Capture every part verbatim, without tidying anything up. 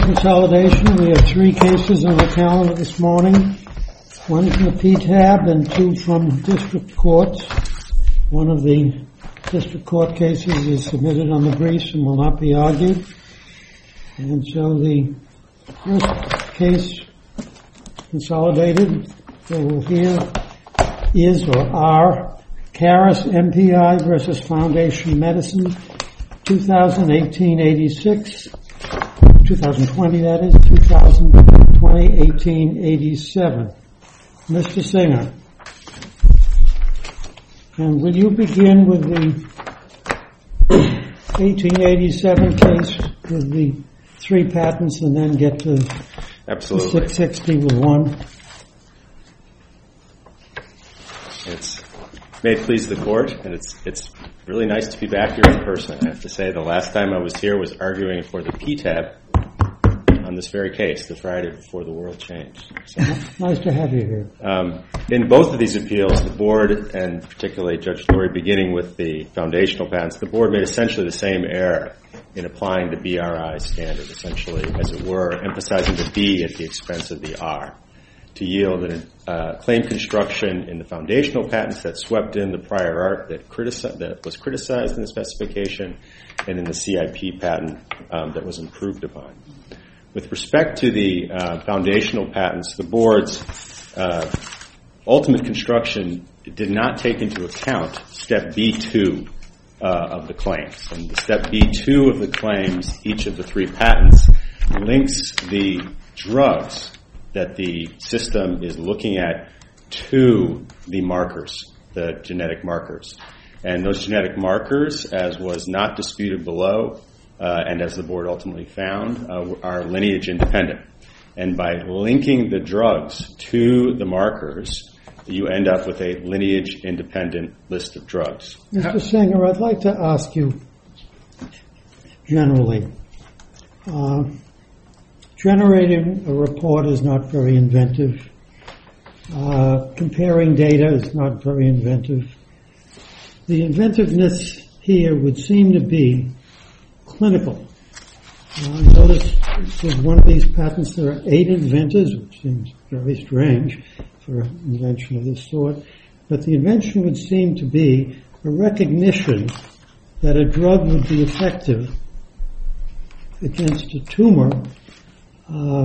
consolidation. We have three cases on the calendar this morning. One from the P T A B and two from district courts. One of the district court cases is submitted on the briefs and will not be argued. And so the first case consolidated that we'll hear is or are Caris M P I versus Foundation Medicine, twenty eighteen eighty-six, twenty twenty that is, twenty eighteen eighty-seven. Mister Singer. And will you begin with the eighteen eighty-seven case with the three patents and then get to Absolutely. six sixty with one? It's may it please the court, and it's it's really nice to be back here in person. I have to say, the last time I was here was arguing for the P T A B on this very case, the Friday before the world changed. So, nice to have you here. Um, in both of these appeals, the board, and particularly Judge Lurie, beginning with the foundational patents, the board made essentially the same error in applying the B R I standard, essentially, as it were, emphasizing the B at the expense of the R, to yield a uh, claim construction in the foundational patents that swept in the prior art that, critici- that was criticized in the specification, and in the C I P patent um, that was improved upon. With respect to the uh, foundational patents, the board's uh, ultimate construction did not take into account step B two uh, of the claims. And the step B two of the claims, each of the three patents, links the drugs that the system is looking at to the markers, the genetic markers. And those genetic markers, as was not disputed below, uh, and as the board ultimately found, uh, are lineage independent. And by linking the drugs to the markers, you end up with a lineage independent list of drugs. Mister Singer, I'd like to ask you generally, uh, generating a report is not very inventive. Uh, comparing data is not very inventive. The inventiveness here would seem to be clinical. Uh, notice with one of these patents there are eight inventors, which seems very strange for an invention of this sort. But the invention would seem to be a recognition that a drug would be effective against a tumor, uh,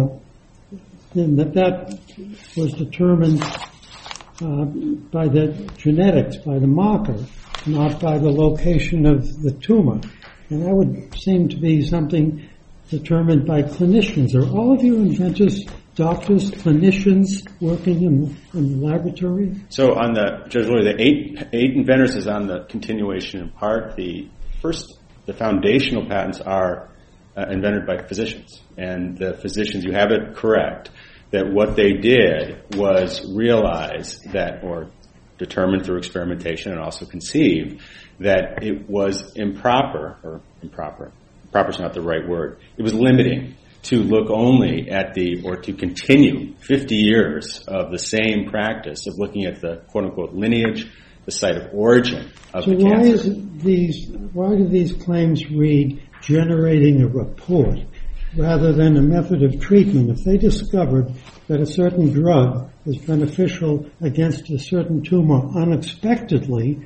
and that that was determined uh, by the genetics, by the marker, not by the location of the tumor. And that would seem to be something determined by clinicians. Are all of your inventors doctors, clinicians working in, in the laboratory? So on the, Judge Lurie, the eight, eight inventors is on the continuation in part. The first, the foundational patents are uh, invented by physicians. And the physicians, you have it correct, that what they did was realize that, or determine through experimentation and also conceive, that it was improper, or improper, proper is not the right word, it was limiting to look only at the, or to continue fifty years of the same practice of looking at the quote-unquote lineage, the site of origin of so the why cancer. So why these, why do these claims read generating a report rather than a method of treatment? If they discovered that a certain drug is beneficial against a certain tumor unexpectedly,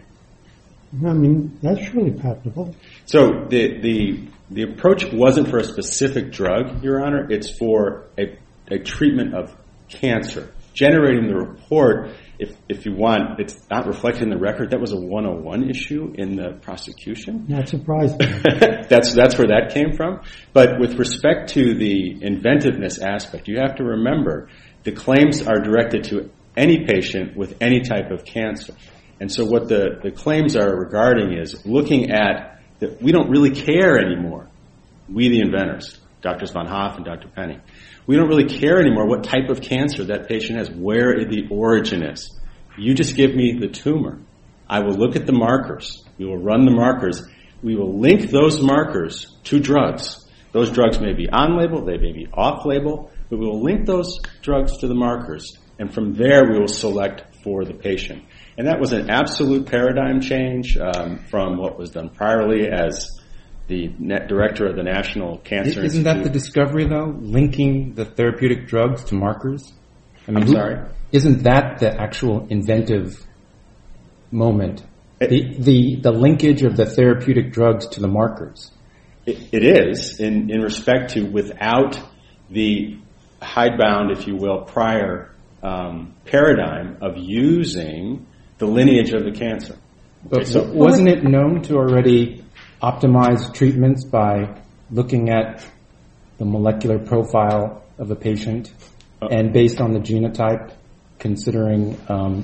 I mean, that's really patentable. So the the the approach wasn't for a specific drug, Your Honor. It's for a, a treatment of cancer. Generating the report, if if you want, it's not reflected in the record. That was a one oh one issue in the prosecution. Not surprising. that's that's where that came from. But with respect to the inventiveness aspect, you have to remember the claims are directed to any patient with any type of cancer. And so what the, the claims are regarding is looking at that we don't really care anymore, we the inventors, Doctors Von Hoff and Doctor Penny, we don't really care anymore what type of cancer that patient has, where the origin is. You just give me the tumor. I will look at the markers. We will run the markers. We will link those markers to drugs. Those drugs may be on-label, they may be off-label, but we will link those drugs to the markers, and from there we will select for the patient. And that was an absolute paradigm change um, from what was done priorly as the net director of the National Cancer Isn't that the Institute. discovery, though, linking the therapeutic drugs to markers? I mean, I'm who- sorry? Isn't that the actual inventive moment? It- The, the, the linkage of the therapeutic drugs to the markers. It, it is, in, in respect to without the hidebound, if you will, prior um, paradigm of using the lineage of the cancer. But Okay, so- w- wasn't it known to already optimize treatments by looking at the molecular profile of a patient Uh, and based on the genotype, considering um,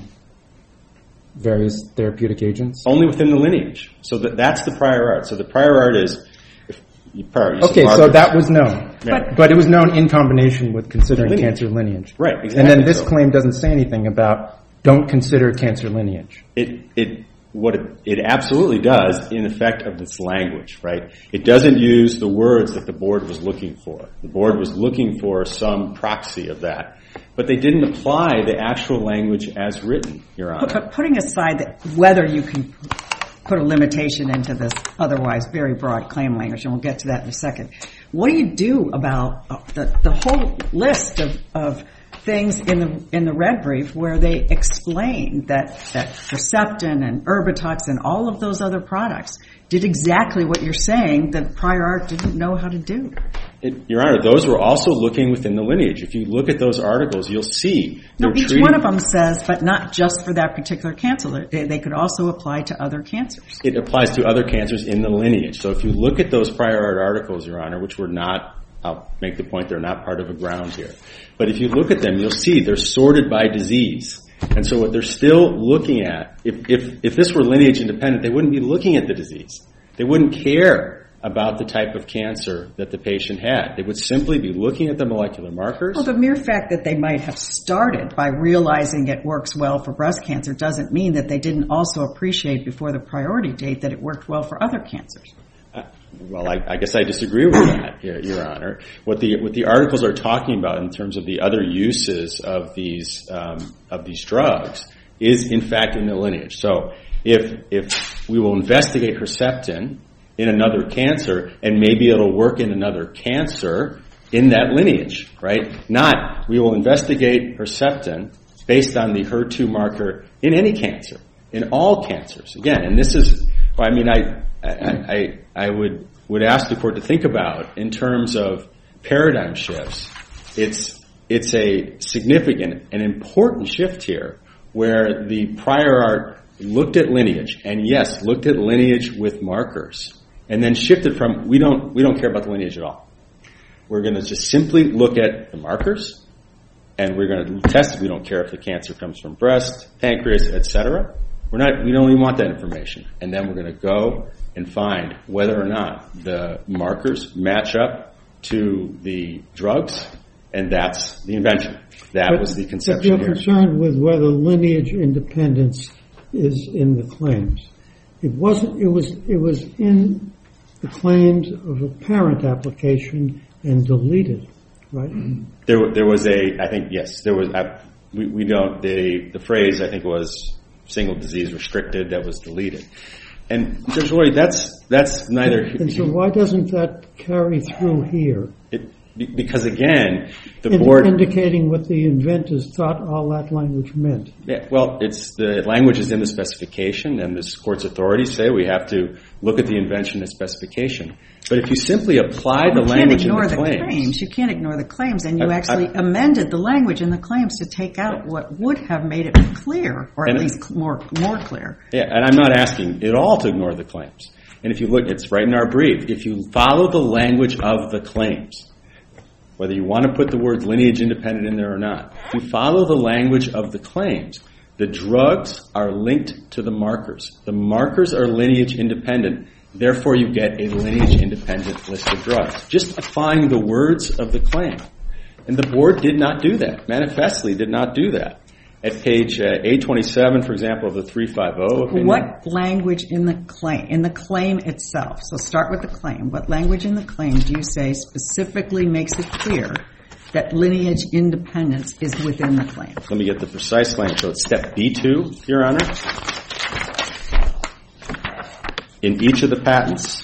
various therapeutic agents? Only within the lineage. So that, that's the prior art. So the prior art is... If you prior, you said Okay, so markers. that was known. Yeah. But it was known in combination with considering Lineage. cancer lineage. Right, And exactly then this so. claim doesn't say anything about don't consider cancer lineage. It, it, what it, it absolutely does in effect of its language, right? It doesn't use the words that the board was looking for. The board was looking for some proxy of that. But they didn't apply the actual language as written, Your Honor. But putting aside that whether you can put a limitation into this otherwise very broad claim language, and we'll get to that in a second, what do you do about uh, the, the whole list of, of things in the in the red brief where they explain that, that Herceptin and Erbitux and all of those other products did exactly what you're saying that prior art didn't know how to do? It, Your Honor, those were also looking within the lineage. If you look at those articles, you'll see No, they're each treating- one of them says, but not just for that particular cancer. They, they could also apply to other cancers. It applies to other cancers in the lineage. So if you look at those prior art articles, Your Honor, which were not, I'll make the point, they're not part of a ground here. But if you look at them, you'll see they're sorted by disease. And so what they're still looking at, if, if, if this were lineage independent, they wouldn't be looking at the disease. They wouldn't care about the type of cancer that the patient had. They would simply be looking at the molecular markers. Well, the mere fact that they might have started by realizing it works well for breast cancer doesn't mean that they didn't also appreciate before the priority date that it worked well for other cancers. Uh, well, I, I guess I disagree with that, Your, Your Honor. What the what the articles are talking about in terms of the other uses of these um, of these drugs is, in fact, in the lineage. So, if if we will investigate Herceptin in another cancer, and maybe it'll work in another cancer in that lineage, right? Not we will investigate Herceptin based on the H E R two marker in any cancer, in all cancers. Again, and this is, I mean, I I, I, I would would ask the court to think about in terms of paradigm shifts. It's it's a significant and important shift here, where the prior art looked at lineage, and yes, looked at lineage with markers. And then shifted from, we don't we don't care about the lineage at all. We're going to just simply look at the markers, and we're going to test it. We don't care if the cancer comes from breast, pancreas, et cetera. We're not, we don't even want that information. And then we're going to go and find whether or not the markers match up to the drugs, and that's the invention. That But- was the But conception you're here. concerned with whether lineage independence is in the claims. It wasn't. It was. It was in the claims of a parent application and deleted, right? There, there was a, I think, yes, there was, I, we, we don't, the, the phrase, I think, was single disease restricted, that was deleted. And Judge Laurie, that's, that's neither, And so why doesn't that carry through here? it, because again, the In- board, indicating what the inventors thought all that language meant. yeah, well, it's, the language is in the specification, and this court's authorities say we have to look at the invention and specification. But if you simply apply the You can't language in ignore the the claims, claims. You can't ignore the claims, and you I- I- actually amended the language in the claims to take out what would have made it clear, or at And- least more more clear. yeah, and I'm not asking at all to ignore the claims. And if you look, it's right in our brief. If you follow the language of the claims, whether you want to put the words lineage independent in there or not, if you follow the language of the claims, the drugs are linked to the markers. The markers are lineage independent. Therefore, you get a lineage independent list of drugs. Just applying the words of the claim. And the board did not do that, manifestly did not do that. At page uh, eight twenty-seven, for example, of the three fifty opinion. What language in the claim, in the claim itself, so start with the claim, what language in the claim do you say specifically makes it clear that lineage independence is within the claim? Let me get the precise language. So it's step B two, Your Honor. In each of the patents,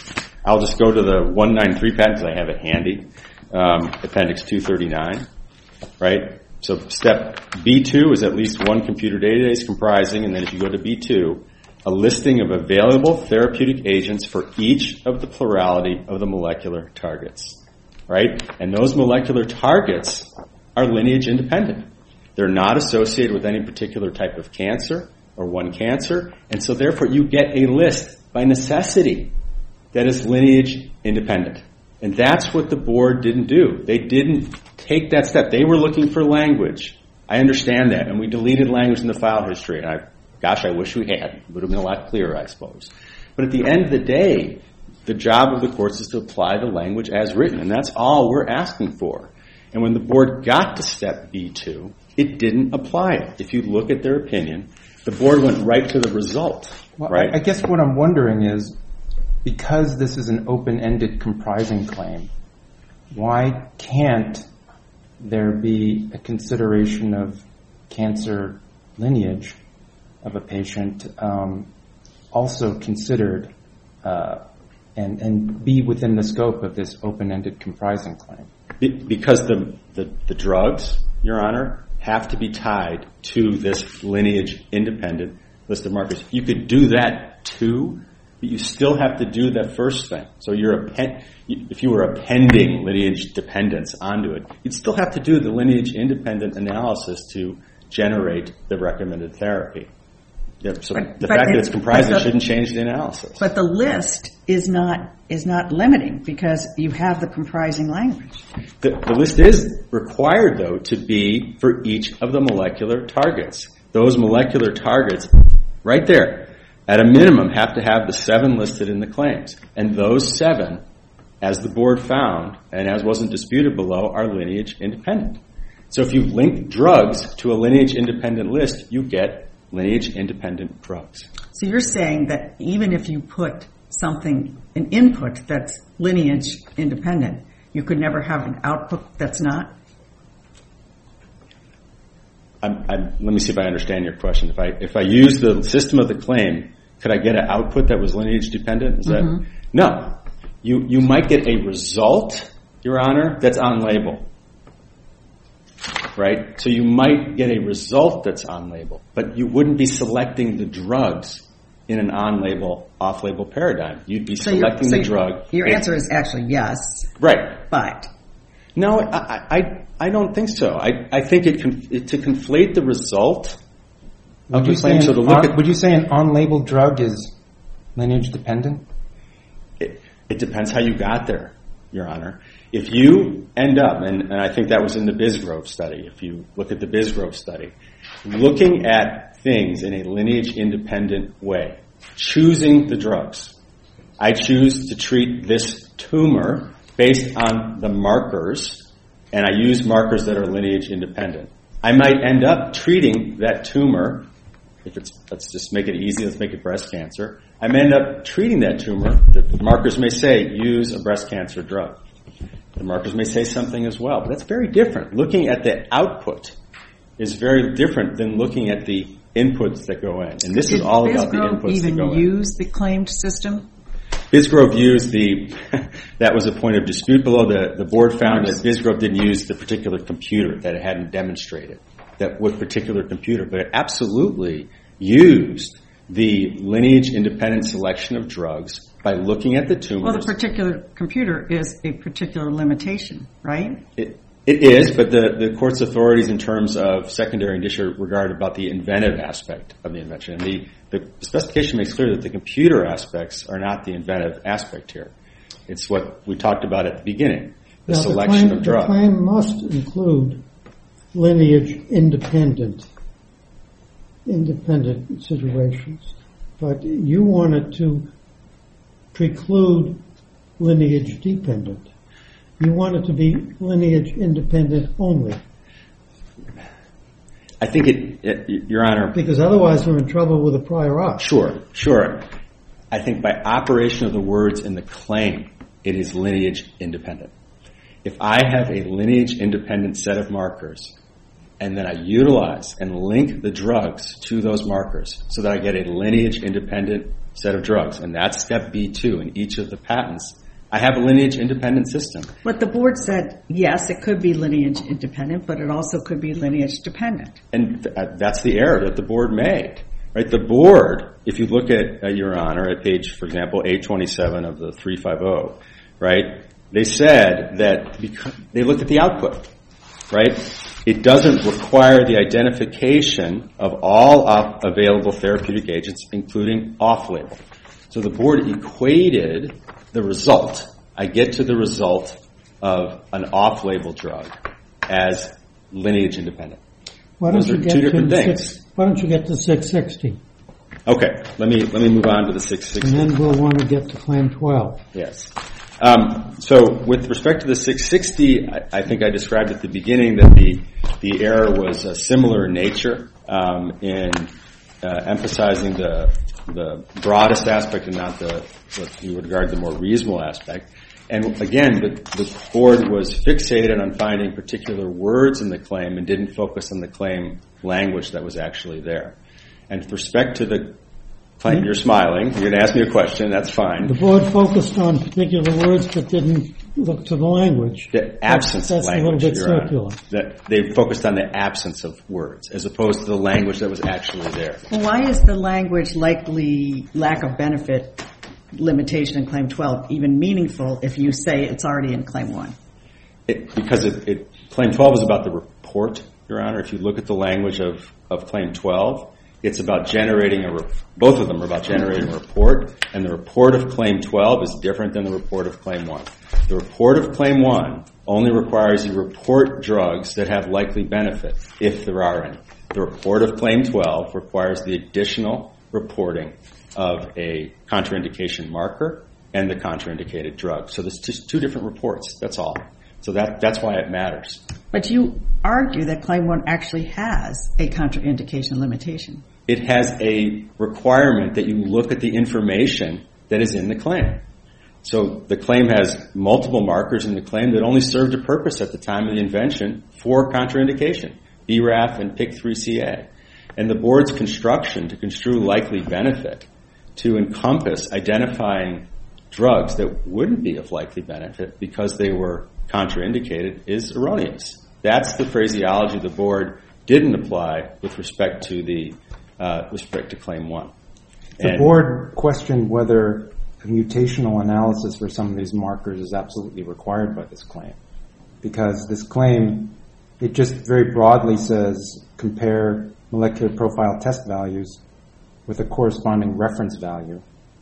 I'll just go to the one ninety-three patent because I have it handy, um, Appendix two thirty-nine, right? So step B two is at least one computer database comprising, and then if you go to B two, a listing of available therapeutic agents for each of the plurality of the molecular targets, right? And those molecular targets are lineage independent. They're not associated with any particular type of cancer or one cancer, and so therefore you get a list by necessity that is lineage independent. And that's what the board didn't do. They didn't take that step. They were looking for language. I understand that, and we deleted language in the file history, and I, gosh, I wish we had. It would have been a lot clearer, I suppose. But at the end of the day, the job of the courts is to apply the language as written, and that's all we're asking for. And when the board got to step B two, it didn't apply it. If you look at their opinion, the board went right to the result. Well, right? I, I guess what I'm wondering is, because this is an open-ended comprising claim, why can't there be a consideration of cancer lineage of a patient um, also considered uh, and, and be within the scope of this open-ended comprising claim? Be, because the, the, the drugs, Your Honor, have to be tied to this lineage-independent list of markers. You could do that too, but you still have to do that first thing. So you're append- if you were appending lineage dependence onto it, you'd still have to do the lineage-independent analysis to generate the recommended therapy. Yeah, so But- the but fact that it- it's comprising but the- shouldn't change the analysis. But the list is not is not limiting because you have the comprising language. The, the list is required, though, to be for each of the molecular targets. Those molecular targets, right there, at a minimum, have to have the seven listed in the claims. And those seven, as the board found, and as wasn't disputed below, are lineage independent. So if you link drugs to a lineage independent list, you get lineage independent drugs. So you're saying that even if you put something, an input that's lineage independent, you could never have an output that's not? I'm, I'm, let me see if I understand your question. If I if I use the system of the claim, could I get an output that was lineage dependent? Is Mm-hmm. that no? You you might get a result, Your Honor, that's on label, right? So you might get a result that's on label, but you wouldn't be selecting the drugs in an on-label, off-label paradigm. You'd be So you're- selecting so the drug. Your answer is actually yes, Right. but No, I, I, I don't think so. I, I think it, con- it to conflate the result Would of you, the say claim. So an to look on, at, would you say an on-label drug is lineage dependent? it, it depends how you got there, Your Honor. If you end up, and, and I think that was in the Bisgrove study, if you look at the Bisgrove study, looking at things in a lineage-independent way, choosing the drugs. I choose to treat this tumor based on the markers, and I use markers that are lineage-independent. I might end up treating that tumor, if it's, let's just make it easy, let's make it breast cancer. I may end up treating that tumor. The markers may say, use a breast cancer drug. The markers may say something as well, but that's very different. Looking at the output is very different than looking at the inputs that go in. And this did is all about the Bisgrove inputs that even go in. use the claimed system? Bisgrove used the, that was a point of dispute below. The, the board found that Bisgrove didn't use the particular computer, that it hadn't demonstrated that what particular computer, but it absolutely used the lineage-independent selection of drugs by looking at the tumors. Well, the particular computer is a particular limitation, right? It, it is, but the, the court's authorities in terms of secondary indicia regard about the inventive aspect of the invention. And the, the specification makes clear that the computer aspects are not the inventive aspect here. It's what we talked about at the beginning, the Now, selection claim, of drugs. The claim must include lineage-independent independent situations, but you wanted to preclude lineage-dependent. You want it to be lineage-independent only. I think it, it, Your Honor. Because otherwise we're in trouble with the prior art. Sure, sure. I think by operation of the words in the claim, it is lineage-independent. If I have a lineage-independent set of markers, and then I utilize and link the drugs to those markers so that I get a lineage-independent set of drugs, and that's step B two in each of the patents. I have a lineage-independent system. But the board said, yes, it could be lineage-independent, but it also could be lineage-dependent. And th- that's the error that the board made. Right? The board, if you look at, uh, Your Honor, at page, for example, eight twenty-seven of the three fifty, right, they said that because they looked at the output, right? It doesn't require the identification of all op- available therapeutic agents, including off-label. So the board equated the result. I get to the result of an off-label drug as lineage-independent. Why don't Those you are get two to different things. Six, why don't you get to six sixty? Okay, let me let me move on to the six sixty. And then we'll want to get to claim twelve. Yes. Um, so with respect to the six sixty, I, I think I described at the beginning that the the error was a similar nature um, in uh, emphasizing the the broadest aspect and not the what you would regard the more reasonable aspect. And again, the, the board was fixated on finding particular words in the claim and didn't focus on the claim language that was actually there. And with respect to the claim, you're smiling. You're going to ask me a question. That's fine. The board focused on particular words but didn't look to the language. The absence that's, of that's language. That's a little bit Your circular. Honor. That they focused on the absence of words as opposed to the language that was actually there. Well, why is the language likely lack of benefit limitation in Claim twelve even meaningful if you say it's already in Claim one? It, because it, it, Claim twelve is about the report, Your Honor. If you look at the language of, of Claim twelve, it's about generating a, both of them are about generating a report, and the report of Claim twelve is different than the report of Claim one. The report of Claim one only requires you report drugs that have likely benefit, if there are any. The report of Claim twelve requires the additional reporting of a contraindication marker and the contraindicated drug. So there's just two different reports, that's all. So that that's why it matters. But you argue that Claim one actually has a contraindication limitation. It has a requirement that you look at the information that is in the claim. So the claim has multiple markers in the claim that only served a purpose at the time of the invention for contraindication, B R A F and P I C three C A. And the board's construction to construe likely benefit to encompass identifying drugs that wouldn't be of likely benefit because they were contraindicated is erroneous. That's the phraseology the board didn't apply with respect to the uh, respect to Claim one. The and board questioned whether a mutational analysis for some of these markers is absolutely required by this claim, because this claim, it just very broadly says compare molecular profile test values with a corresponding reference value.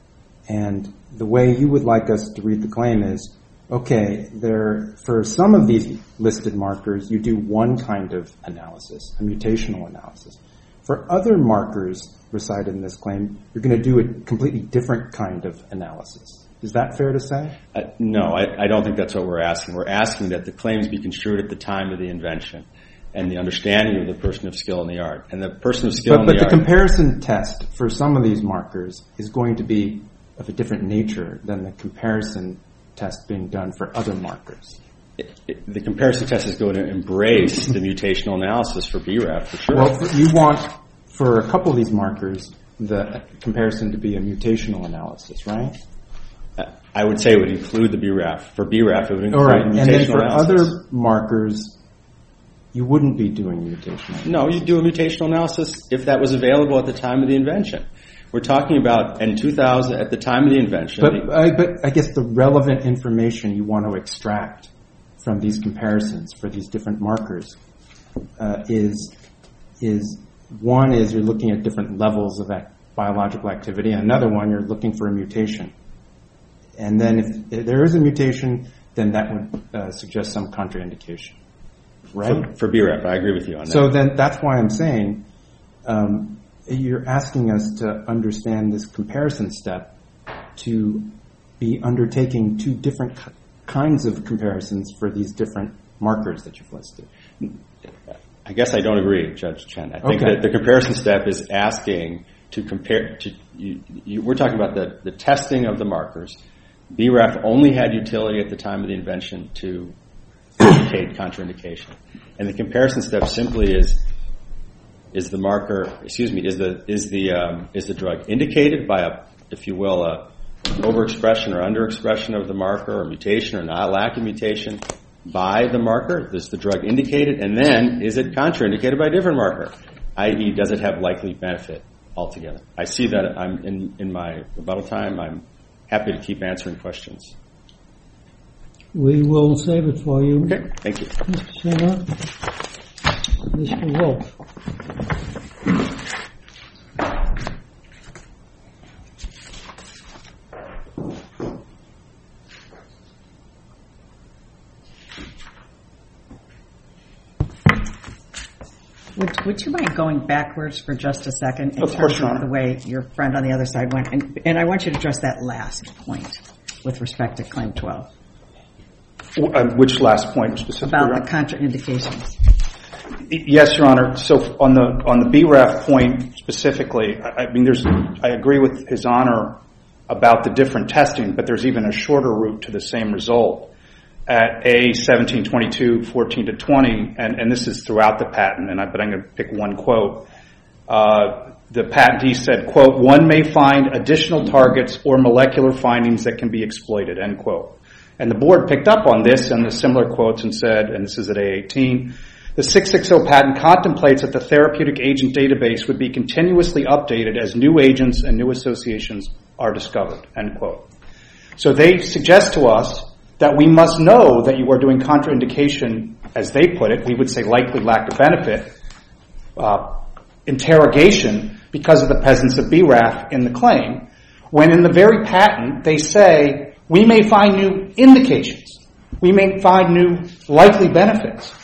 And the way you would like us to read the claim is, okay, there, for some of these listed markers, you do one kind of analysis, a mutational analysis. For other markers recited in this claim, you're going to do a completely different kind of analysis. Is that fair to say? Uh, no, I, I don't think that's what we're asking. We're asking that the claims be construed at the time of the invention and the understanding of the person of skill in the art. And the person of skill but, in but the the art... But the comparison test for some of these markers is going to be of a different nature than the comparison test being done for other markers. It, it, the comparison test is going to embrace the mutational analysis for B R A F, for sure. Well, for, you want, for a couple of these markers, the comparison to be a mutational analysis, right? Uh, I would say it would include the B R A F. For B R A F, it would include All right. mutational And then for analysis. other markers, you wouldn't be doing mutational analysis. No, you'd do a mutational analysis if that was available at the time of the invention. We're talking about in two thousand, at the time of the invention. But, the, I, but I guess the relevant information you want to extract from these comparisons for these different markers uh, is is one is you're looking at different levels of act, biological activity, and another one you're looking for a mutation. And then if, if there is a mutation, then that would uh, suggest some contraindication, right? For, for B R A F, I agree with you on that. So then that's why I'm saying um, you're asking us to understand this comparison step to be undertaking two different k- kinds of comparisons for these different markers that you've listed. I guess I don't agree, Judge Chen. I think Okay. that the comparison step is asking to compare. To, you, you, we're talking about the, the testing of the markers. B R A F only had utility at the time of the invention to indicate contraindication, and the comparison step simply is is the marker. Excuse me. Is the is the um, is the drug indicated by a if you will, a overexpression or underexpression of the marker, or mutation or not lacking mutation by the marker? Is the drug indicated? And then, is it contraindicated by a different marker? that is, does it have likely benefit altogether? I see that I'm in, in my rebuttal time. I'm happy to keep answering questions. We will save it for you. Okay, thank you. Mister Singer, Mister Wolf. Would, would you mind going backwards for just a second in Of course, terms Your of Honor. the way your friend on the other side went? And, and I want you to address that last point with respect to Claim twelve. Uh, which last point specifically? About Your the Honor? contraindications. Yes, Your Honor. So on the on the B R A F point specifically, I, I mean, there's I agree with His Honor about the different testing, but there's even a shorter route to the same result at A seventeen twenty-two, fourteen to twenty, and, and this is throughout the patent, and I, but I'm going to pick one quote. Uh, the patentee said, quote, "One may find additional targets or molecular findings that can be exploited," end quote. And the board picked up on this and the similar quotes and said, and this is at A eighteen, "The six sixty patent contemplates that the therapeutic agent database would be continuously updated as new agents and new associations are discovered," end quote. So they suggest to us that we must know that you are doing contraindication, as they put it, we would say likely lack of benefit, uh, interrogation because of the presence of B R A F in the claim, when in the very patent they say we may find new indications, we may find new likely benefits.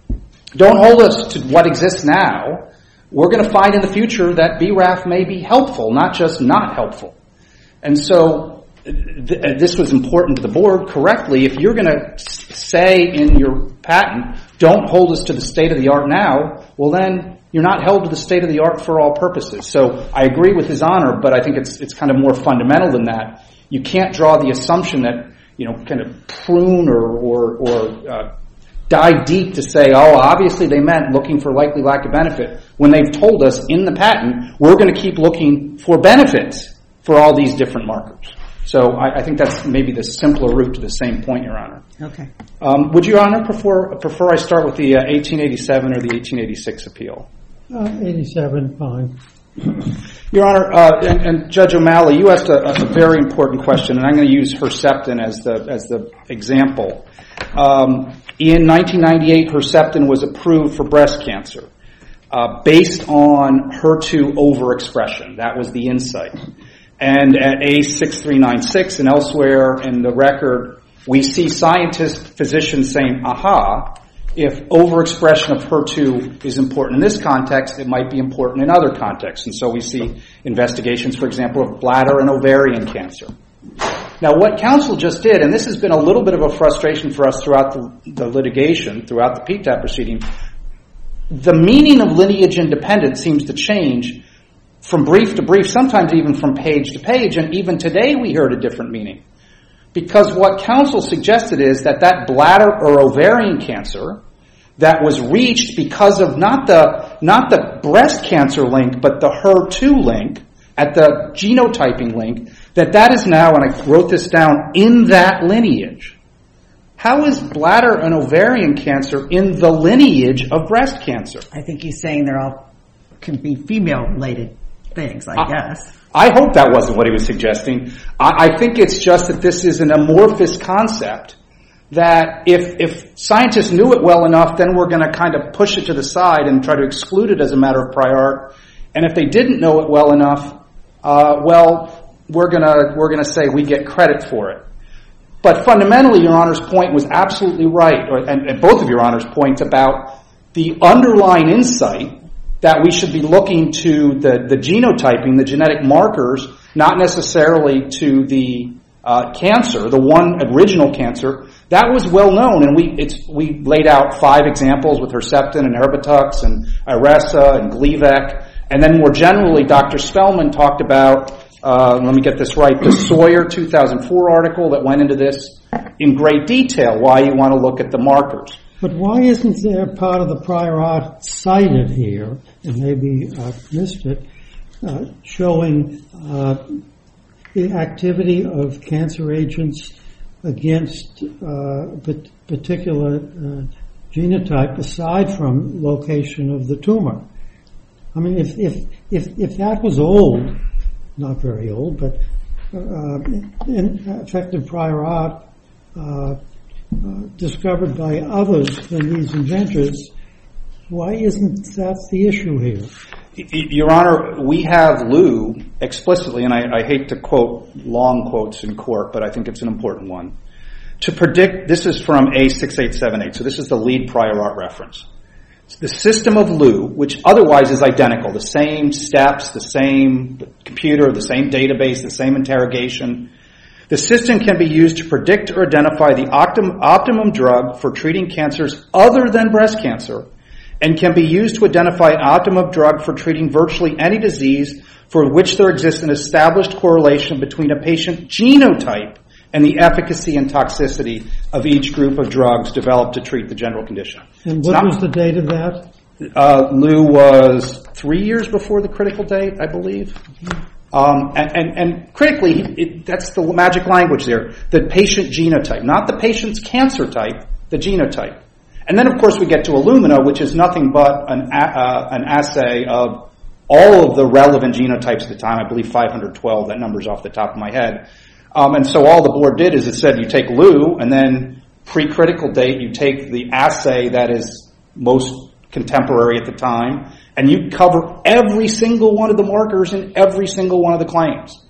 Don't hold us to what exists now. We're going to find in the future that B R A F may be helpful, not just not helpful. And so th- this was important to the board correctly. If you're going to say in your patent, don't hold us to the state of the art now, well then you're not held to the state of the art for all purposes. So I agree with His Honor, but I think it's it's kind of more fundamental than that. You can't draw the assumption that, you know, kind of prune or or, or uh, dive deep to say, oh, obviously they meant looking for likely lack of benefit, when they've told us in the patent we're going to keep looking for benefits for all these different markers. So I, I think that's maybe the simpler route to the same point, Your Honor. Okay. Um, would Your Honor prefer, prefer I start with the uh, eighteen eighty-seven or the eighteen eighty-six appeal? Uh, eighty-seven, fine. Your Honor, uh, and, and Judge O'Malley, you asked a, a very important question, and I'm going to use Herceptin as the as the example. Um, in nineteen ninety-eight, Herceptin was approved for breast cancer uh, based on H E R two overexpression. That was the insight. And at A six three nine six and elsewhere in the record, we see scientists, physicians saying, aha, if overexpression of H E R two is important in this context, it might be important in other contexts. And so we see investigations, for example, of bladder and ovarian cancer. Now, what counsel just did, and this has been a little bit of a frustration for us throughout the, the litigation, throughout the P T A P proceeding, the meaning of lineage independent seems to change from brief to brief, sometimes even from page to page, and even today we heard a different meaning. Because what counsel suggested is that that bladder or ovarian cancer that was reached because of not the not the breast cancer link, but the H E R two link, at the genotyping link, that that is now, and I wrote this down, in that lineage. How is bladder and ovarian cancer in the lineage of breast cancer? I think he's saying they're all can be female-related things, I I, guess. I hope that wasn't what he was suggesting. I, I think it's just that this is an amorphous concept that if if scientists knew it well enough, then we're going to kind of push it to the side and try to exclude it as a matter of prior art. And if they didn't know it well enough, uh, well, we're gonna we're gonna say we get credit for it. But fundamentally, Your Honor's point was absolutely right, or, and, and both of Your Honor's points about the underlying insight that we should be looking to the, the genotyping, the genetic markers, not necessarily to the uh, cancer, the one original cancer. That was well known, and we it's we laid out five examples with Herceptin and Erbitux and Iressa and Gleevec, and then more generally, Doctor Spellman talked about, uh, let me get this right, the Sawyer two thousand four article that went into this in great detail, why you want to look at the markers. But why isn't there part of the prior art cited here, and maybe I missed it, uh, showing uh, the activity of cancer agents against uh, a particular uh, genotype aside from location of the tumor. I mean, if if if, if that was old, not very old, but uh, in effective prior art uh, uh, discovered by others than these inventors, why isn't that the issue here? Your Honor, we have Liu explicitly, and I, I hate to quote long quotes in court, but I think it's an important one, to predict, this is from A six eight seven eight, so this is the lead prior art reference. The system of Liu, which otherwise is identical, the same steps, the same computer, the same database, the same interrogation. The system can be used to predict or identify the optim- optimum drug for treating cancers other than breast cancer, and can be used to identify an optimum drug for treating virtually any disease for which there exists an established correlation between a patient genotype and the efficacy and toxicity of each group of drugs developed to treat the general condition. And what not, was the date of that? Uh, Liu was three years before the critical date, I believe. Um, and, and, and critically, it, that's the magic language there, the patient genotype, not the patient's cancer type, the genotype. And then, of course, we get to Illumina, which is nothing but an, uh, an assay of all of the relevant genotypes at the time. I believe five hundred twelve, that number's off the top of my head. Um, and so all the board did is it said you take Liu, and then pre-critical date, you take the assay that is most contemporary at the time, and you cover every single one of the markers in every single one of the claims.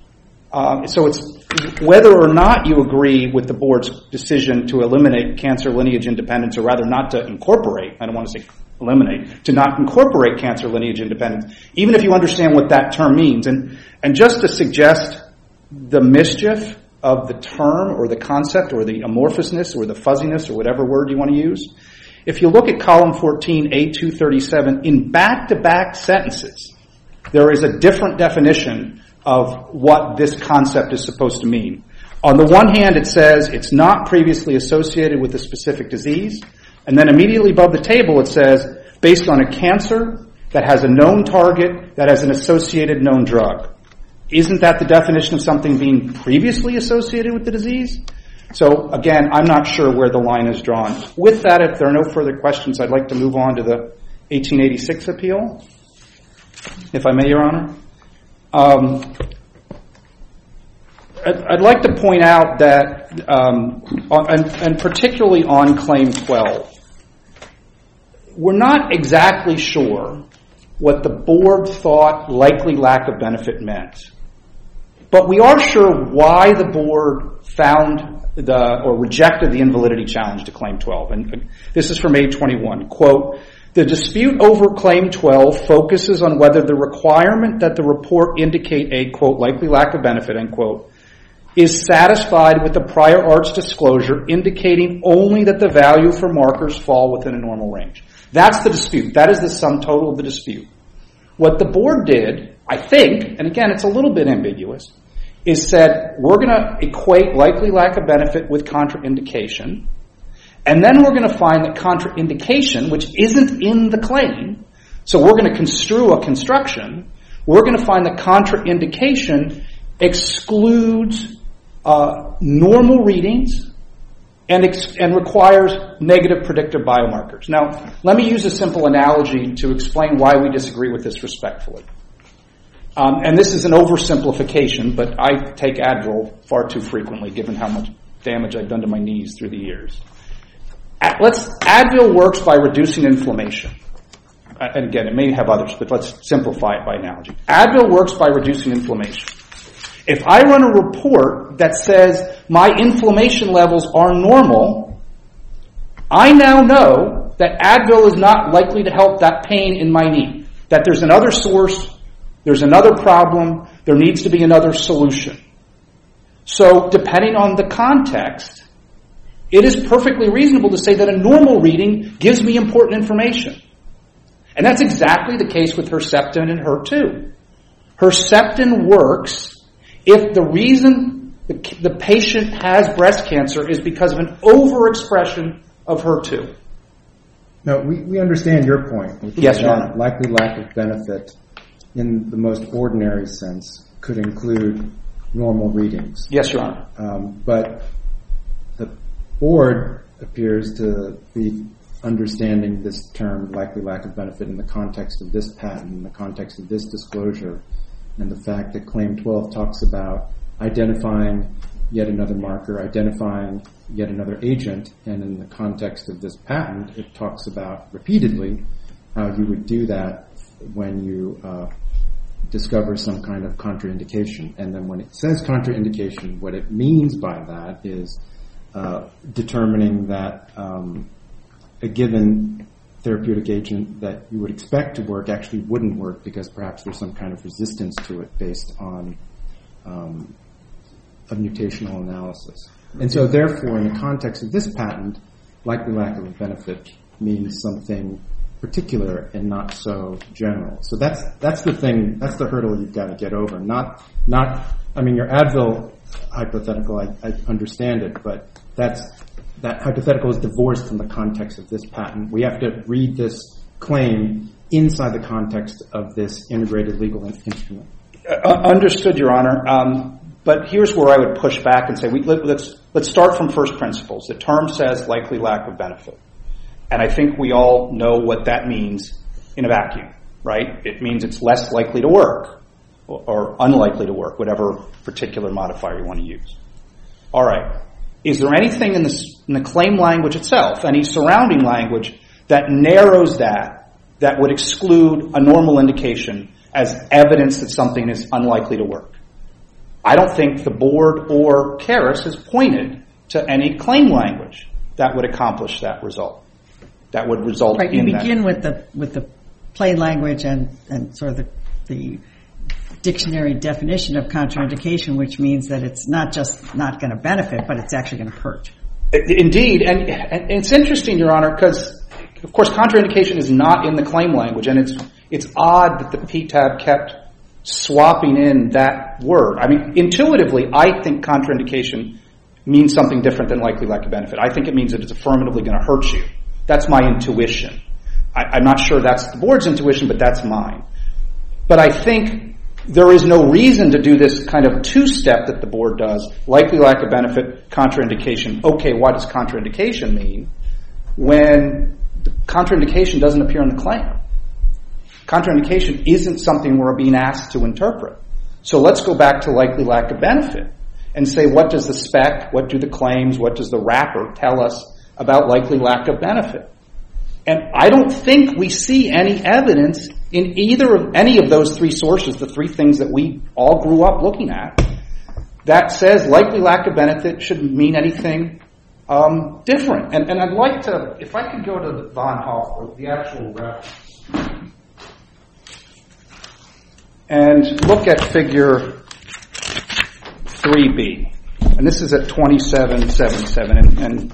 Um, so it's whether or not you agree with the board's decision to eliminate cancer lineage independence, or rather not to incorporate, I don't want to say eliminate, to not incorporate cancer lineage independence, even if you understand what that term means. And, and just to suggest the mischief of the term or the concept or the amorphousness or the fuzziness or whatever word you want to use, if you look at column fourteen, A two thirty-seven, in back-to-back sentences, there is a different definition of what this concept is supposed to mean. On the one hand, it says it's not previously associated with a specific disease, and then immediately above the table it says, based on a cancer that has a known target, that has an associated known drug. Isn't that the definition of something being previously associated with the disease? So, again, I'm not sure where the line is drawn. With that, if there are no further questions, I'd like to move on to the eighteen eighty-six appeal, if I may, Your Honor. Um, I'd, I'd like to point out that, um, on, and, and particularly on Claim twelve, we're not exactly sure what the board thought likely lack of benefit meant. But we are sure why the board found the, or rejected the invalidity challenge to Claim twelve. And this is from A twenty-one. Quote, the dispute over Claim twelve focuses on whether the requirement that the report indicate a, quote, likely lack of benefit, end quote, is satisfied with the prior art's disclosure indicating only that the value for markers fall within a normal range. That's the dispute. That is the sum total of the dispute. What the board did, I think, and again, it's a little bit ambiguous, is said, we're going to equate likely lack of benefit with contraindication, and then we're going to find that contraindication, which isn't in the claim, so we're going to construe a construction, we're going to find that contraindication excludes uh, normal readings and, ex- and requires negative predictive biomarkers. Now, let me use a simple analogy to explain why we disagree with this respectfully. Um, and this is an oversimplification, but I take Advil far too frequently, given how much damage I've done to my knees through the years. At, let's, Advil works by reducing inflammation. Uh, and again, it may have others, but let's simplify it by analogy. Advil works by reducing inflammation. If I run a report that says my inflammation levels are normal, I now know that Advil is not likely to help that pain in my knee, that there's another source, there's another problem, there needs to be another solution. So, depending on the context, it is perfectly reasonable to say that a normal reading gives me important information. And that's exactly the case with Herceptin and H E R two. Herceptin works if the reason the, the patient has breast cancer is because of an overexpression of H E R two. No, we, we understand your point. Yes, Your Honor. Likely lack of benefit in the most ordinary sense could include normal readings. Yes, Your Honor. Um, but the board appears to be understanding this term, likely lack of benefit, in the context of this patent, in the context of this disclosure, and the fact that Claim twelve talks about identifying yet another marker, identifying yet another agent, and in the context of this patent, it talks about repeatedly how you would do that when you uh, discover some kind of contraindication. And then when it says contraindication, what it means by that is uh, determining that um, a given therapeutic agent that you would expect to work actually wouldn't work because perhaps there's some kind of resistance to it based on um, a mutational analysis. And so therefore, in the context of this patent, likely lack of benefit means something particular and not so general. So that's that's the thing, that's the hurdle you've got to get over. Not, not. I mean, your Advil hypothetical, I, I understand it, but that's that hypothetical is divorced from the context of this patent. We have to read this claim inside the context of this integrated legal instrument. Uh, understood, Your Honor. Um, but here's where I would push back and say, we, let, let's let's start from first principles. The term says likely lack of benefit. And I think we all know what that means in a vacuum, right? It means it's less likely to work or, or unlikely to work, whatever particular modifier you want to use. All right. Is there anything in the, in the claim language itself, any surrounding language, that narrows that, that would exclude a normal indication as evidence that something is unlikely to work? I don't think the board or Keras has pointed to any claim language that would accomplish that result. That would result right, in you that. begin with the with the plain language and, and sort of the, the dictionary definition of contraindication, which means that it's not just not going to benefit, but it's actually going to hurt. Indeed, and, and it's interesting, Your Honor, because of course contraindication is not in the claim language, and it's it's odd that the P T A B kept swapping in that word. I mean, intuitively, I think contraindication means something different than likely lack of benefit. I think it means that it's affirmatively going to hurt you. That's my intuition. I, I'm not sure that's the board's intuition, but that's mine. But I think there is no reason to do this kind of two-step that the board does, likely lack of benefit, contraindication. Okay, what does contraindication mean? When the contraindication doesn't appear in the claim. Contraindication isn't something we're being asked to interpret. So let's go back to likely lack of benefit and say, what does the spec, what do the claims, what does the wrapper tell us about likely lack of benefit? And I don't think we see any evidence in either of any of those three sources, the three things that we all grew up looking at, that says likely lack of benefit shouldn't mean anything um, different. And, and I'd like to, if I could go to the Von Hoff, the actual reference, and look at figure three B. And this is at twenty-seven seventy-seven. And, and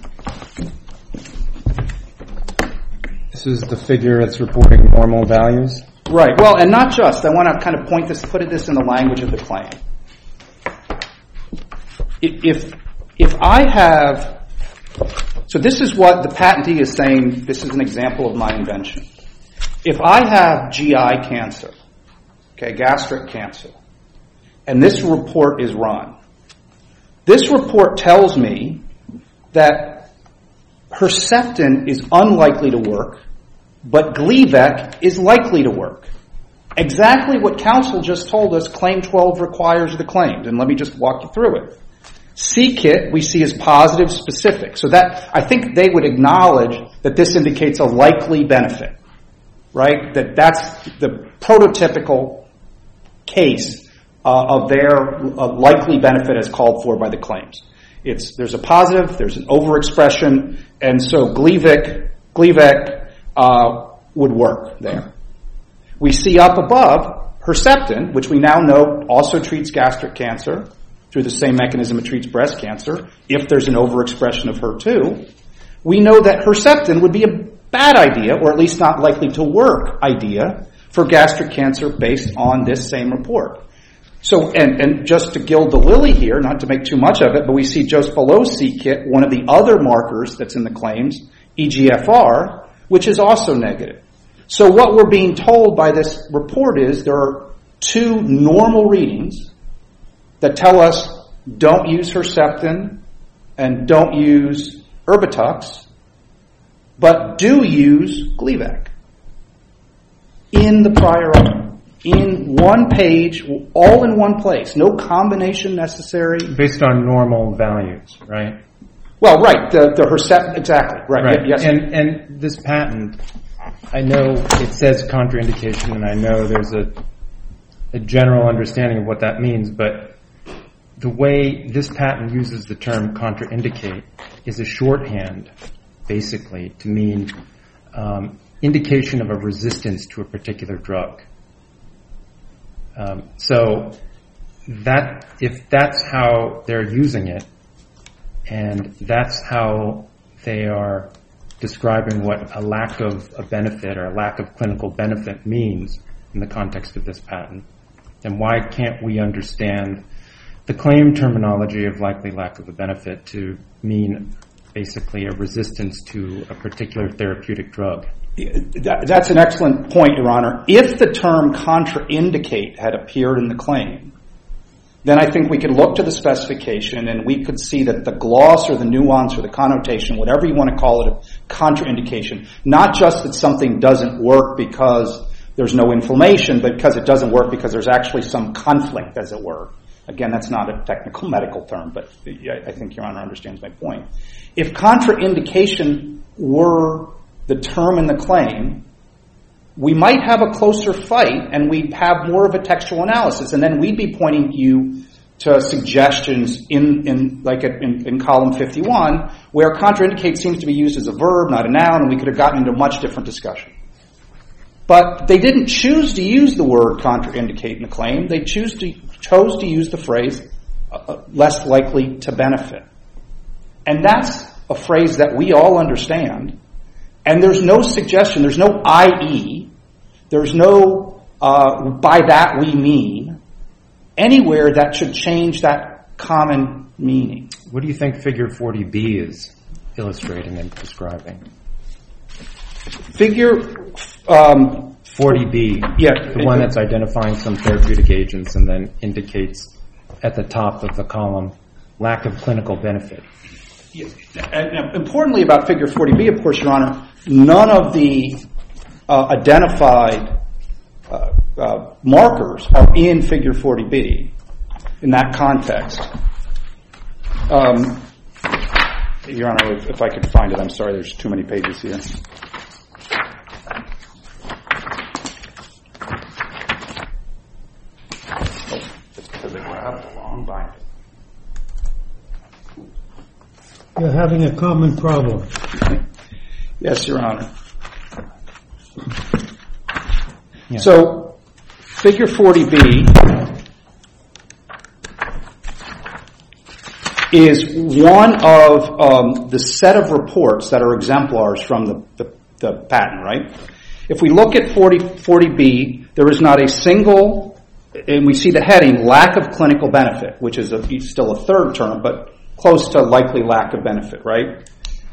this is the figure that's reporting normal values? Right. Well, and not just. I want to kind of point this, put this in the language of the claim. If, if I have, so this is what the patentee is saying, this is an example of my invention. If I have G I cancer, okay, gastric cancer, and this report is run, this report tells me that Herceptin is unlikely to work, but Gleevec is likely to work. Exactly what counsel just told us Claim twelve requires the claims, and let me just walk you through it. C-KIT we see as positive specific, so that I think they would acknowledge that this indicates a likely benefit, right? That that's the prototypical case uh, of their uh, likely benefit as called for by the claims. It's there's a positive, there's an overexpression, and so Gleevec, Gleevec uh, would work there. We see up above Herceptin, which we now know also treats gastric cancer through the same mechanism it treats breast cancer. If there's an overexpression of H E R two, we know that Herceptin would be a bad idea, or at least not likely to work idea, for gastric cancer based on this same report. So, and, and just to gild the lily here, not to make too much of it, but we see just below C-KIT one of the other markers that's in the claims, E G F R, which is also negative. So what we're being told by this report is there are two normal readings that tell us don't use Herceptin and don't use Erbitux, but do use Gleevec in the prior art, in one page, all in one place, no combination necessary. Based on normal values, right? Well, right, the, the Herceptin, exactly, right. Right. Yes. And, and this patent, I know it says contraindication, and I know there's a, a general understanding of what that means, but the way this patent uses the term contraindicate is a shorthand, basically, to mean um, indication of a resistance to a particular drug. Um, so that if that's how they're using it, and that's how they are describing what a lack of a benefit or a lack of clinical benefit means in the context of this patent, then why can't we understand the claim terminology of likely lack of a benefit to mean basically a resistance to a particular therapeutic drug? That, that's an excellent point, Your Honor. If the term contraindicate had appeared in the claim, then I think we could look to the specification and we could see that the gloss or the nuance or the connotation, whatever you want to call it, a contraindication, not just that something doesn't work because there's no inflammation, but because it doesn't work because there's actually some conflict, as it were. Again, that's not a technical medical term, but I think Your Honor understands my point. If contraindication were the term in the claim, we might have a closer fight and we'd have more of a textual analysis, and then we'd be pointing you to suggestions in, in like in, in column fifty-one where contraindicate seems to be used as a verb, not a noun, and we could have gotten into a much different discussion. But they didn't choose to use the word contraindicate in the claim. They choose to, chose to use the phrase uh, less likely to benefit. And that's a phrase that we all understand. And there's no suggestion, there's no that is, there's no uh, by that we mean, anywhere that should change that common meaning. What do you think figure forty B is illustrating and describing? Figure um, forty B, yeah, the one that's identifying some therapeutic agents and then indicates at the top of the column lack of clinical benefit. Yeah. And importantly about figure forty B, of course, Your Honor, none of the uh, identified uh, uh, markers are in figure forty B in that context. Um, Your Honor, if, if I could find it, I'm sorry, there's too many pages here. Oh, it's because I grabbed the wrong binder. You're having a common problem. Yes, Your Honor. Yeah. So, figure forty B is one of um, the set of reports that are exemplars from the, the, the patent, right? If we look at forty B, there is not a single, and we see the heading, lack of clinical benefit, which is a, still a third term, but close to likely lack of benefit, right?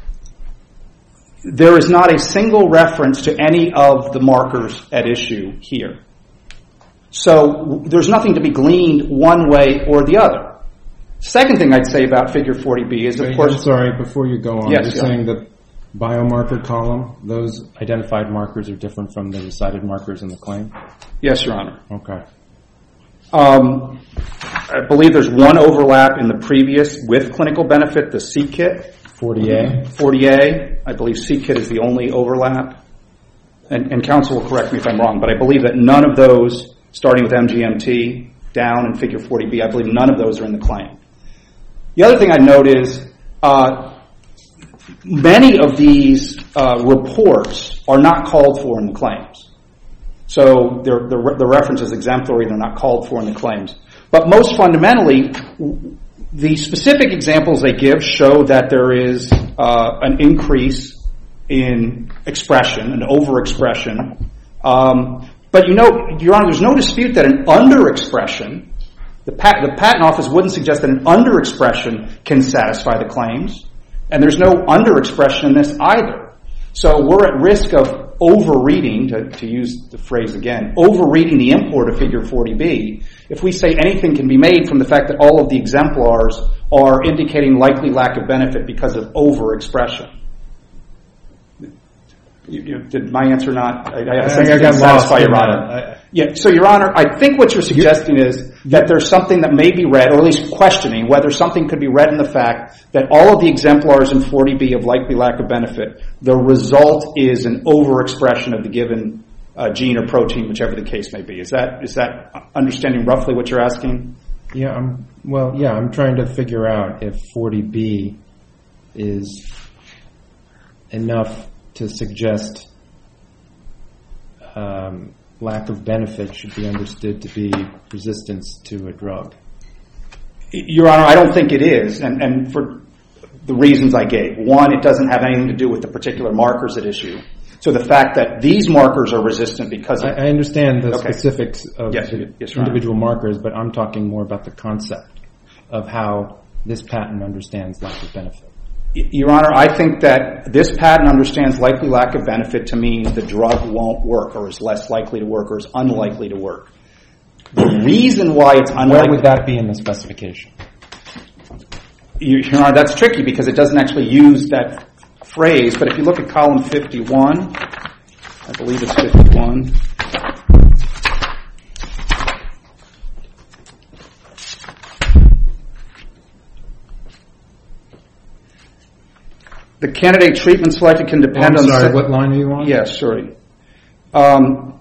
There is not a single reference to any of the markers at issue here. So there's nothing to be gleaned one way or the other. Second thing I'd say about figure forty B is, of Wait, course... I'm sorry, before you go on, yes, you're yeah. saying the biomarker column, those identified markers are different from the recited markers in the claim? Yes, Your Honor. Okay. Um, I believe there's one overlap in the previous with clinical benefit, the C-KIT. forty A? forty A. I believe C-KIT is the only overlap. And, and counsel will correct me if I'm wrong, but I believe that none of those, starting with M G M T, down in figure forty B, I believe none of those are in the claim. The other thing I'd note is uh, many of these uh, reports are not called for in the claims. So they're, the, the reference is exemplary, they're not called for in the claims. But most fundamentally, the specific examples they give show that there is uh, an increase in expression, an overexpression. Um, but you know, Your Honor, there's no dispute that an underexpression, the, pat- the patent office wouldn't suggest that an underexpression can satisfy the claims, and there's no underexpression in this either. So we're at risk of over-reading, to, to use the phrase again, over-reading the import of Figure forty B, if we say anything can be made from the fact that all of the exemplars are indicating likely lack of benefit because of over-expression. You, you, did my answer not? I, I, I, I got satisfy lost Your Honor. I, yeah. So, Your Honor, I think what you're suggesting is that there's something that may be read, or at least questioning whether something could be read in the fact that all of the exemplars in forty B of likely lack of benefit, the result is an overexpression of the given uh, gene or protein, whichever the case may be. Is that is that understanding roughly what you're asking? Yeah. I'm, well, yeah. I'm trying to figure out if forty B is enough to suggest um, lack of benefit should be understood to be resistance to a drug. Your Honor, I don't think it is, and, and for the reasons I gave. One, it doesn't have anything to do with the particular markers at issue. So the fact that these markers are resistant because of... I, I understand the okay. specifics of yes, the yes, individual markers, but I'm talking more about the concept of how this patent understands lack of benefit. Your Honor, I think that this patent understands likely lack of benefit to mean the drug won't work or is less likely to work or is unlikely to work. The reason why it's unlikely... Where would that be in the specification? Your Honor, that's tricky because it doesn't actually use that phrase, but if you look at column fifty-one, I believe it's fifty-one... The candidate treatment selected can depend oh, I'm on... sorry, the what line are you on? Yes, sorry. Um,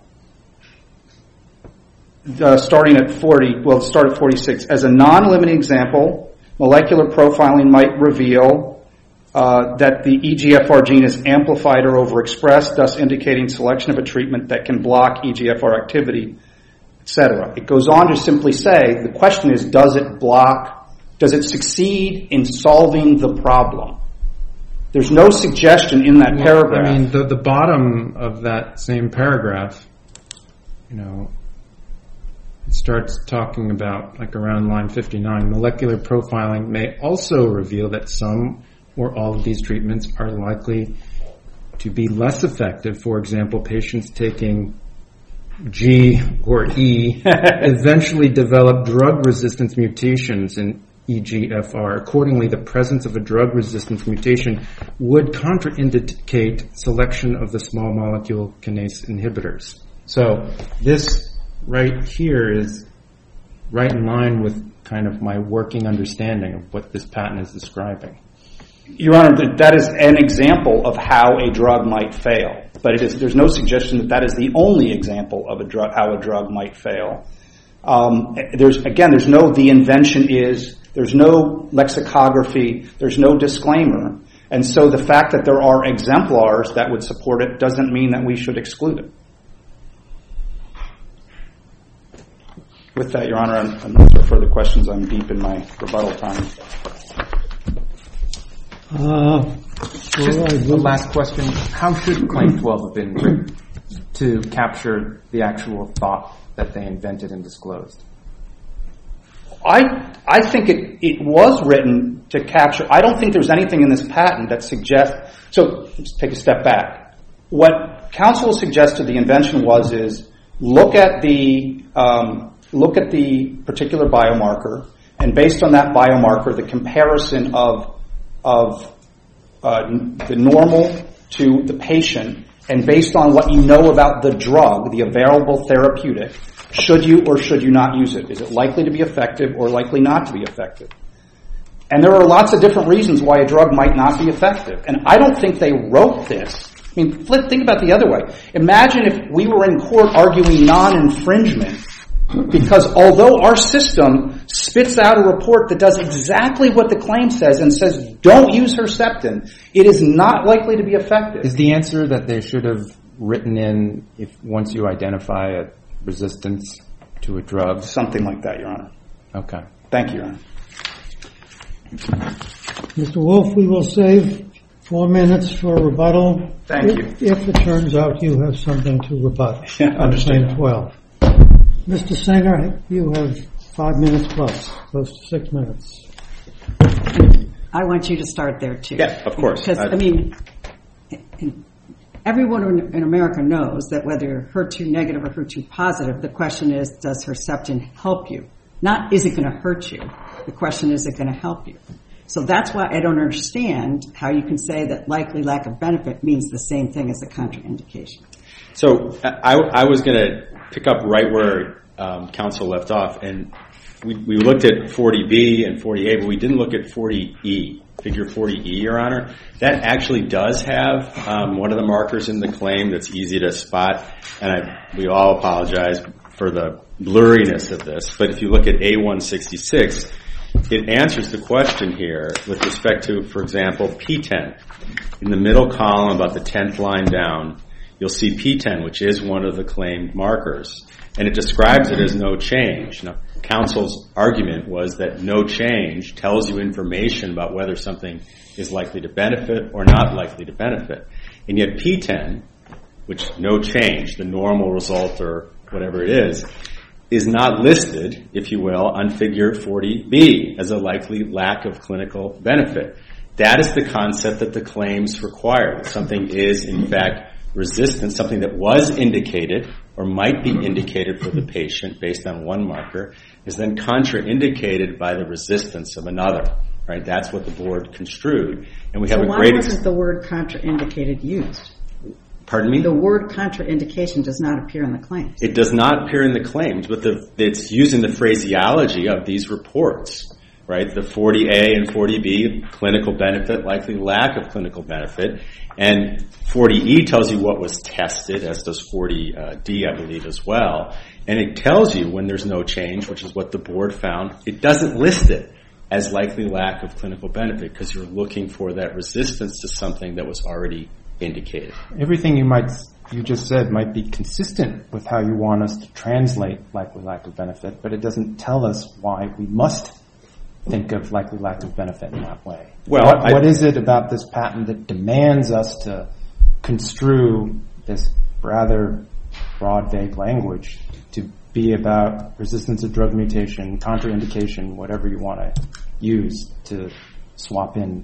uh, starting at forty, well, start at forty-six. As a non-limiting example, molecular profiling might reveal uh, that the E G F R gene is amplified or overexpressed, thus indicating selection of a treatment that can block E G F R activity, et cetera. It goes on to simply say, the question is, does it block, does it succeed in solving the problem? There's no suggestion in that well, paragraph. I mean, the, the bottom of that same paragraph, you know, it starts talking about, like around line fifty-nine, molecular profiling may also reveal that some or all of these treatments are likely to be less effective. For example, patients taking G or E eventually develop drug resistance mutations in E G F R. Accordingly, the presence of a drug resistance mutation would contraindicate selection of the small molecule kinase inhibitors. So this right here is right in line with kind of my working understanding of what this patent is describing. Your Honor, that is an example of how a drug might fail, but it is, there's no suggestion that that is the only example of a drug, how a drug might fail. Um, there's again, there's no the invention is. There's no lexicography. There's no disclaimer. And so the fact that there are exemplars that would support it doesn't mean that we should exclude it. With that, Your Honor, unless there are further questions, I'm deep in my rebuttal time. Uh, Just right, the last question. How should Claim twelve have been written to capture the actual thought that they invented and disclosed? I I think it, it was written to capture. I don't think there's anything in this patent that suggests. So let's take a step back. What counsel suggested the invention was is look at the um, look at the particular biomarker, and based on that biomarker, the comparison of of uh, the normal to the patient, and based on what you know about the drug, the available therapeutic. Should you or should you not use it? Is it likely to be effective or likely not to be effective? And there are lots of different reasons why a drug might not be effective. And I don't think they wrote this. I mean, flip, think about it the other way. Imagine if we were in court arguing non-infringement because although our system spits out a report that does exactly what the claim says and says don't use Herceptin, it is not likely to be effective. Is the answer that they should have written in if once you identify a resistance to a drug? Something like that, Your Honor. Okay. Thank you, Your Honor. Mister Wolf, we will save four minutes for rebuttal. Thank if, you. If it turns out you have something to rebut. Yeah, on Claim twelve. Mister Singer, you have five minutes plus, close to six minutes. I want you to start there, too. Yeah, of course. Because, I mean, everyone in, in America knows that whether you're H E R two negative or H E R two positive, the question is, does Herceptin help you? Not, is it going to hurt you? The question is, is it going to help you? So that's why I don't understand how you can say that likely lack of benefit means the same thing as a contraindication. So I, I was going to pick up right where um, counsel left off, and we, we looked at forty B and forty A, but we didn't look at forty E. Figure forty E, Your Honor. That actually does have um, one of the markers in the claim that's easy to spot, and I, we all apologize for the blurriness of this, but if you look at A one sixty-six, it answers the question here with respect to, for example, P ten. In the middle column, about the tenth line down, you'll see P ten, which is one of the claimed markers, and it describes it as no change. Now, counsel's argument was that no change tells you information about whether something is likely to benefit or not likely to benefit. And yet P ten, which no change, the normal result or whatever it is, is not listed, if you will, on figure forty B as a likely lack of clinical benefit. That is the concept that the claims require. Something is, in fact, resistant, something that was indicated or might be indicated for the patient based on one marker, is then contraindicated by the resistance of another. Right? That's what the board construed. And we have so a why great wasn't the word contraindicated used? Pardon me? The word contraindication does not appear in the claims. It does not appear in the claims, but the, it's using the phraseology of these reports, right? The forty A and forty B, clinical benefit, likely lack of clinical benefit. And forty E tells you what was tested, as does forty D, I believe, as well. And it tells you when there's no change, which is what the board found. It doesn't list it as likely lack of clinical benefit because you're looking for that resistance to something that was already indicated. Everything you might you just said might be consistent with how you want us to translate likely lack of benefit, but it doesn't tell us why we must think of likely lack of benefit in that way. Well, what, I, what is it about this patent that demands us to construe this rather broad, vague language to be about resistance to drug mutation, contraindication, whatever you want to use to swap in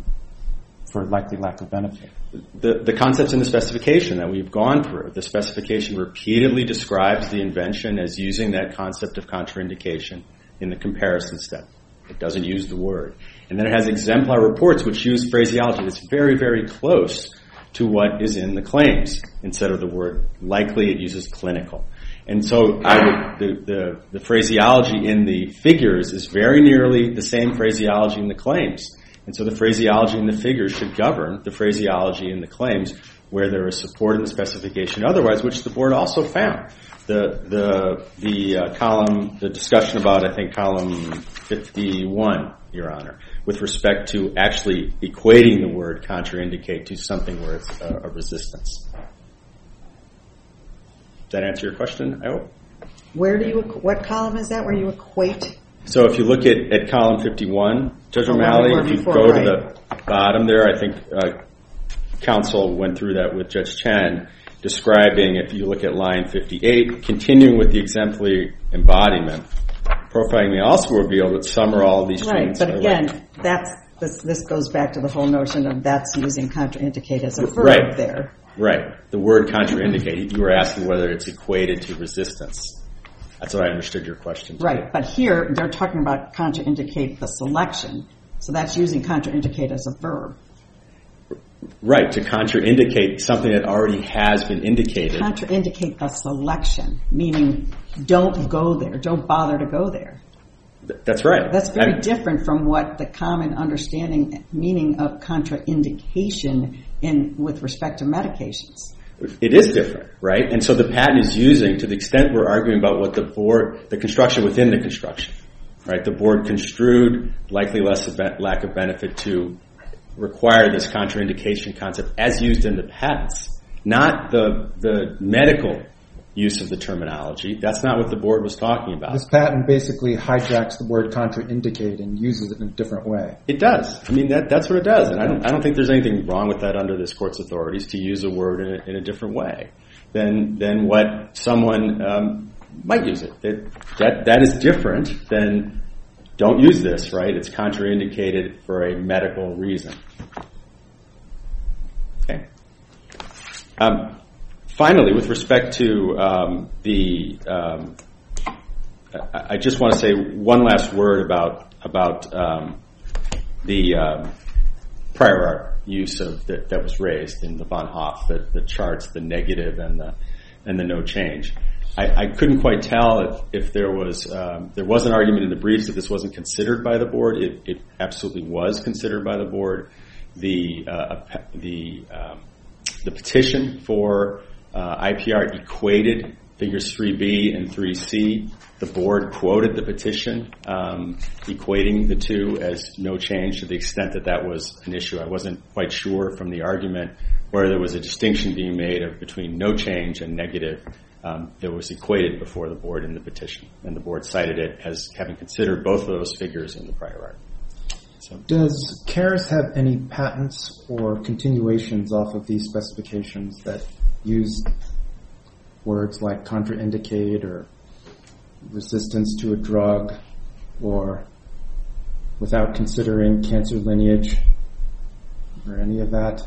for likely lack of benefit? The, the concepts in the specification that we've gone through. The specification repeatedly describes the invention as using that concept of contraindication in the comparison step. It doesn't use the word. And then it has exemplar reports which use phraseology that's very, very close to what is in the claims. Instead of the word likely, it uses clinical. And so I would, the, the, the phraseology in the figures is very nearly the same phraseology in the claims. And so the phraseology in the figures should govern the phraseology in the claims where there is support in the specification otherwise, which the board also found. The the the uh, column, the discussion about, I think, column fifty-one, Your Honor, with respect to actually equating the word contraindicate to something where it's a, a resistance. Does that answer your question, I hope? Where do you, what column is that where you equate? So if you look at, at column fifty-one, Judge Oh, O'Malley, where if you before, go right. to the bottom there, I think uh, counsel went through that with Judge Chen, describing, if you look at line fifty-eight, continuing with the exemplary embodiment, profiling may also reveal that some or all of these Right, treatments but are again, like, that's this, this goes back to the whole notion of that's using contraindicate as a verb Right. there. Right. The word contraindicate, you were asking whether it's equated to resistance. That's what I understood your question to be. Right, but here they're talking about contraindicate the selection, so that's using contraindicate as a verb. Right, to contraindicate something that already has been indicated. Contraindicate the selection, meaning don't go there, don't bother to go there. Th- That's right. That's very And- different from what the common understanding meaning of contraindication in with respect to medications. It is different, right? And so the patent is using, to the extent we're arguing about what the board, the construction within the construction, right? The board construed likely less of be- lack of benefit to require this contraindication concept as used in the patents, not the the medical use of the terminology. That's not what the board was talking about. This patent basically hijacks the word contraindicate and uses it in a different way. It does. I mean, that that's what it does. And I don't I don't think there's anything wrong with that under this court's authorities to use a word in a, in a different way than than what someone um, might use it. it. That that is different than don't use this, right? It's contraindicated for a medical reason. Okay. Um, finally, with respect to um, the, um, I, I just want to say one last word about about um, the um, prior art use of that, that was raised in the Von Hoff, the, the charts, the negative and the and the no change. I, I couldn't quite tell if, if there was um, there was an argument in the briefs that this wasn't considered by the board. It, it absolutely was considered by the board. The uh, the um, the petition for uh, I P R equated figures three B and three C. The board quoted the petition, um, equating the two as no change to the extent that that was an issue. I wasn't quite sure from the argument where there was a distinction being made of between no change and negative. Um, that was equated before the board in the petition, and the board cited it as having considered both of those figures in the prior art. So, does Keras have any patents or continuations off of these specifications that use words like contraindicate or resistance to a drug or without considering cancer lineage or any of that?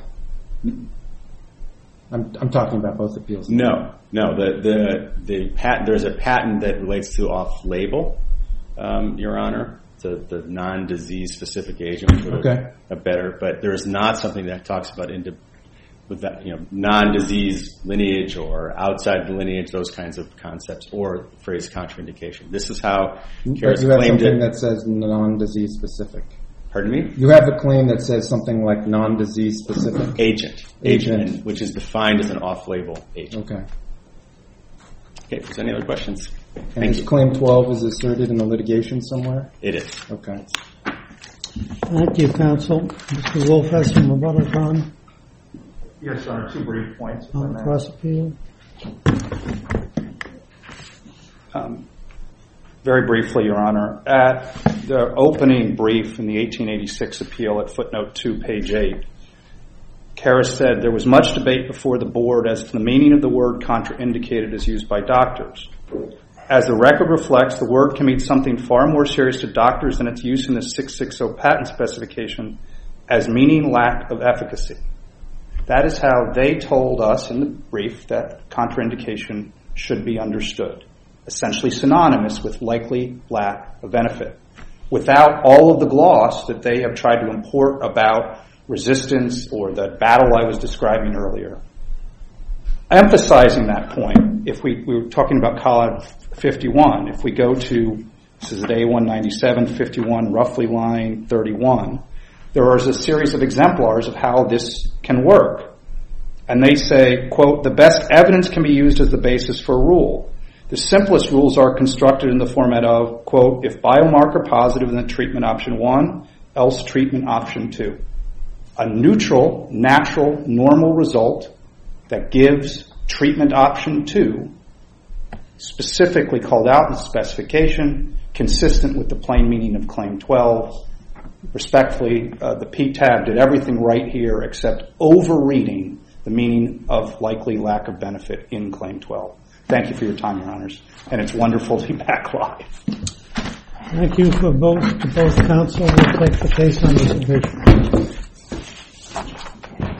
I'm, I'm talking about both appeals. No, no. The the the patent. There's a patent that relates to off-label, um, Your Honor, the the non-disease specific agent. Okay. A, a better, but there is not something that talks about into with that, you know, non-disease lineage or outside the lineage, those kinds of concepts, or the phrase contraindication. This is how Keras you have claimed something it. that says non-disease specific. Pardon me? You have a claim that says something like non-disease specific. Agent. Agent. Agent, which is defined as an off-label agent. Okay. Okay, if there's any other questions. And Thank this you. claim twelve is asserted in the litigation somewhere? It is. Okay. Thank you, counsel. Mister Wolf has some rebuttal time Yes, Your Honor, two brief points. if I on may. cross appeal. Um, very briefly, Your Honor, at the opening brief in the eighteen eighty-six appeal at footnote two, page eight, Keras said there was much debate before the board as to the meaning of the word contraindicated as used by doctors. As the record reflects, the word can mean something far more serious to doctors than its use in the six sixty patent specification as meaning lack of efficacy. That is how they told us in the brief that contraindication should be understood, essentially synonymous with likely lack of benefit, without all of the gloss that they have tried to import about resistance or the battle I was describing earlier. Emphasizing that point, if we, we were talking about column fifty-one, if we go to, this is at A one ninety-seven, fifty-one, roughly line thirty-one, there is a series of exemplars of how this can work. And they say, quote, the best evidence can be used as the basis for a rule. The simplest rules are constructed in the format of, quote, if biomarker positive, then treatment option one, else treatment option two. A neutral, natural, normal result that gives treatment option two, specifically called out in the specification, consistent with the plain meaning of Claim twelve. Respectfully, uh, the P T A B did everything right here except over-reading the meaning of likely lack of benefit in Claim twelve. Thank you for your time, Your Honors, and it's wonderful to be back live. Thank you for both to both counsel. We'll take the case under submission.